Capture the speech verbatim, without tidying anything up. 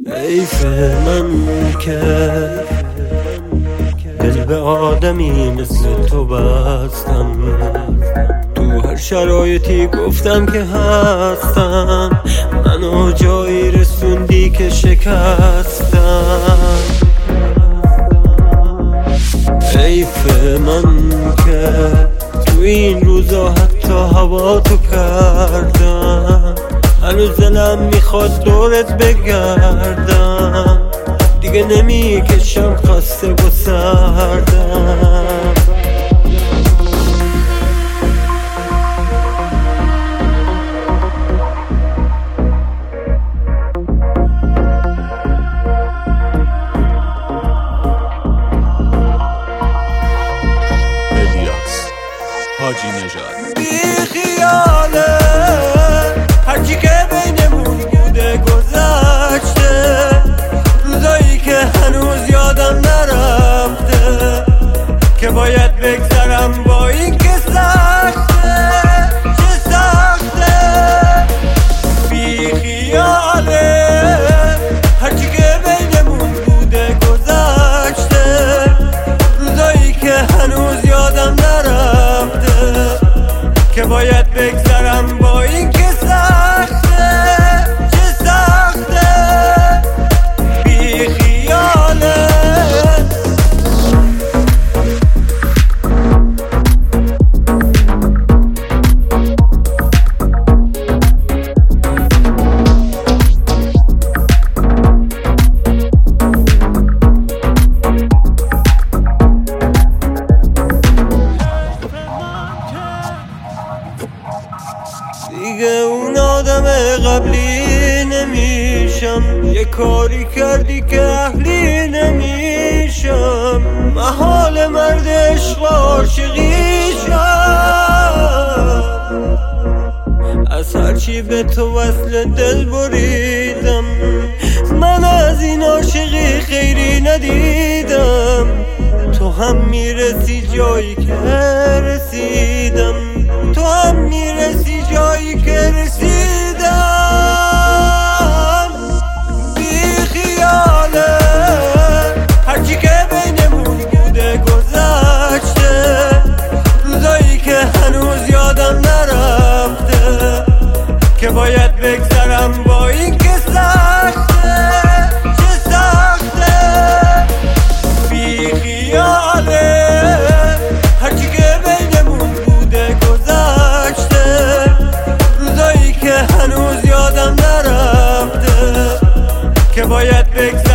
حیف من که دل به آدمی مثل تو بستم، تو هر شرایطی گفتم که هستم، منو جایی رسوندی که شکستم. حیف من که تو این روزا حتی هوا تو کردم، هنوز دلم میخواد دورت بگردم، دیگه نمیکشم خسته و سردم. حاجی نژاد بی خیاله هرچی که بینمون بوده گذشته، روزایی که هنوز یادم نرفته که باید بگذرم با این که سخته، چه سخته. بی خیاله هرچی که بینمون بوده گذشته، روزایی که هنوز یادم نرفته که باید بگذرم با این که سخته، چه سخته. بی خیاله دیگه اون آدم قبلی نمیشم، یه کاری کردی که اهلی نمیشم، محال مرد عشق عاشقیشم. از هرچی به تو وصل دل بریدم، من از این عاشقی خیری ندیدم، تو هم میرسی جایی که رسیدم، تو هم میرسی جایی که رسیدم. بی خیاله هرچی که بینمون بوده گذشته، روزایی که هنوز یادم نرفته که باید بگذرم با این که سخته، چه سخته. بی خیاله هرچی که بینمون بوده گذشته، روزایی که هنوز یادم نرفته که باید بگذرم